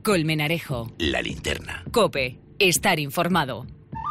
Colmenarejo. La Linterna. COPE. Estar informado.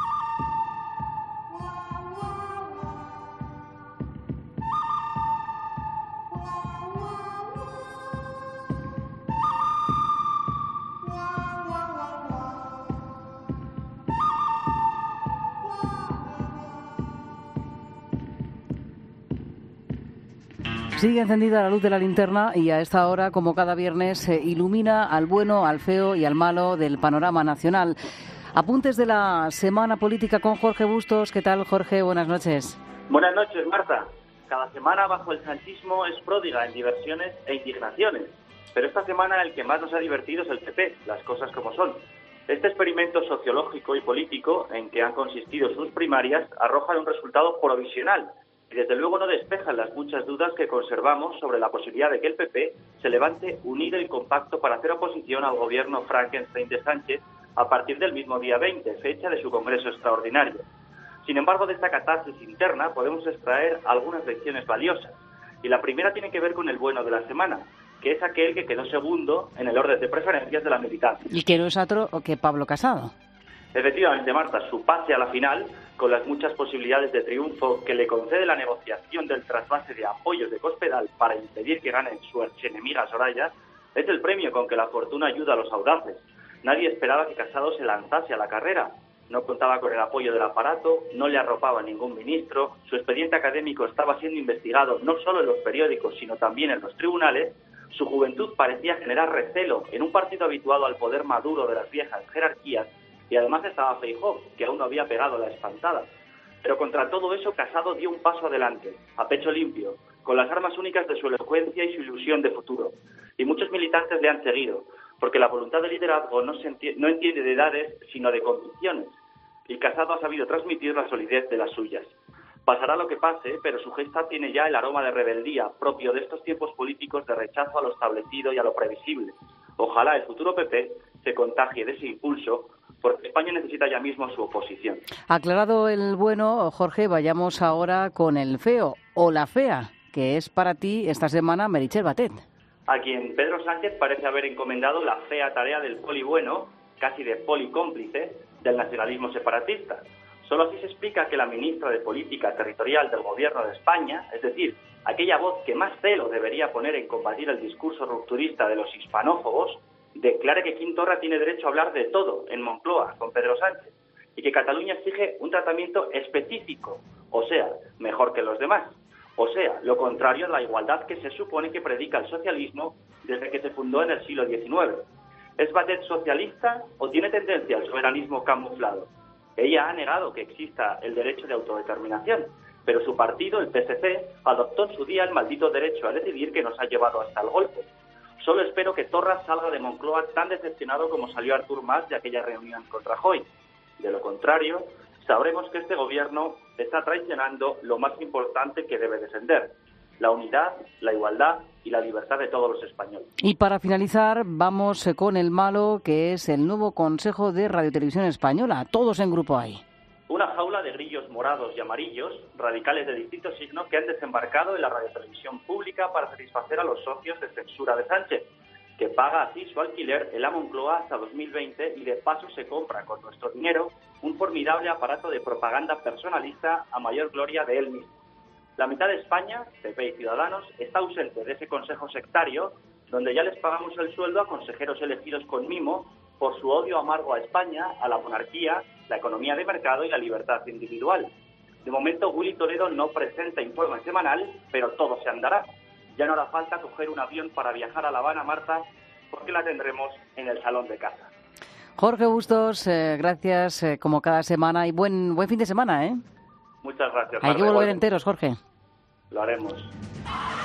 Sigue encendida la luz de la linterna y a esta hora, como cada viernes, se ilumina al bueno, al feo y al malo del panorama nacional. Apuntes de la semana política con Jorge Bustos. ¿Qué tal, Jorge? Buenas noches. Buenas noches, Marta. Cada semana bajo el sanchismo es pródiga en diversiones e indignaciones. Pero esta semana el que más nos ha divertido es el PP, las cosas como son. Este experimento sociológico y político en que han consistido sus primarias arroja un resultado provisional. Y desde luego no despejan las muchas dudas que conservamos sobre la posibilidad de que el PP se levante unido y compacto para hacer oposición al gobierno Frankenstein de Sánchez a partir del mismo día 20, fecha de su Congreso Extraordinario. Sin embargo, de esta catarsis interna podemos extraer algunas lecciones valiosas. Y la primera tiene que ver con el bueno de la semana, que es aquel que quedó segundo en el orden de preferencias de la militancia. Y que no es otro que Pablo Casado. Efectivamente, Marta, su pase a la final, con las muchas posibilidades de triunfo que le concede la negociación del trasvase de apoyos de Cospedal para impedir que gane su archienemiga Soraya, es el premio con que la fortuna ayuda a los audaces. Nadie esperaba que Casado se lanzase a la carrera. No contaba con el apoyo del aparato, no le arropaba ningún ministro, su expediente académico estaba siendo investigado no solo en los periódicos, sino también en los tribunales. Su juventud parecía generar recelo en un partido habituado al poder maduro de las viejas jerarquías. Y además estaba Feijóo, que aún no había pegado la espantada. Pero contra todo eso, Casado dio un paso adelante, a pecho limpio, con las armas únicas de su elocuencia y su ilusión de futuro. Y muchos militantes le han seguido, porque la voluntad de liderazgo no entiende de edades, sino de convicciones. Y Casado ha sabido transmitir la solidez de las suyas. Pasará lo que pase, pero su gesta tiene ya el aroma de rebeldía, propio de estos tiempos políticos de rechazo a lo establecido y a lo previsible. Ojalá el futuro PP se contagie de ese impulso, porque España necesita ya mismo su oposición. Aclarado el bueno, Jorge, vayamos ahora con el feo o la fea, que es para ti esta semana Meritxell Batet. A quien Pedro Sánchez parece haber encomendado la fea tarea del poli bueno, casi de poli cómplice, del nacionalismo separatista. Solo así se explica que la ministra de Política Territorial del Gobierno de España, es decir, aquella voz que más celo debería poner en combatir el discurso rupturista de los hispanófobos, declare que Quim Torra tiene derecho a hablar de todo en Moncloa con Pedro Sánchez y que Cataluña exige un tratamiento específico, o sea, mejor que los demás, o sea, lo contrario a la igualdad que se supone que predica el socialismo desde que se fundó en el siglo XIX. ¿Es Batet socialista o tiene tendencia al soberanismo camuflado? Ella ha negado que exista el derecho de autodeterminación, pero su partido, el PSC, adoptó en su día el maldito derecho a decidir que nos ha llevado hasta el golpe. Solo espero que Torra salga de Moncloa tan decepcionado como salió Artur Mas de aquella reunión con Rajoy. De lo contrario, sabremos que este gobierno está traicionando lo más importante que debe defender: la unidad, la igualdad y la libertad de todos los españoles. Y para finalizar, vamos con el malo, que es el nuevo Consejo de Radiotelevisión Española. Todos en grupo ahí. Una jaula de grillos morados y amarillos, radicales de distinto signo, que han desembarcado en la radiotelevisión pública para satisfacer a los socios de censura de Sánchez, que paga así su alquiler en la Moncloa hasta 2020 y de paso se compra con nuestro dinero un formidable aparato de propaganda personalista a mayor gloria de él mismo. La mitad de España, PP y Ciudadanos, está ausente de ese consejo sectario donde ya les pagamos el sueldo a consejeros elegidos con mimo por su odio amargo a España, a la monarquía, la economía de mercado y la libertad individual. De momento, Willy Toledo no presenta informe semanal, pero todo se andará. Ya no hará falta coger un avión para viajar a La Habana, Marta, porque la tendremos en el salón de casa. Jorge Bustos, gracias como cada semana y buen fin de semana, ¿eh? Muchas gracias, Marta. Hay que volver enteros, Jorge. Lo haremos.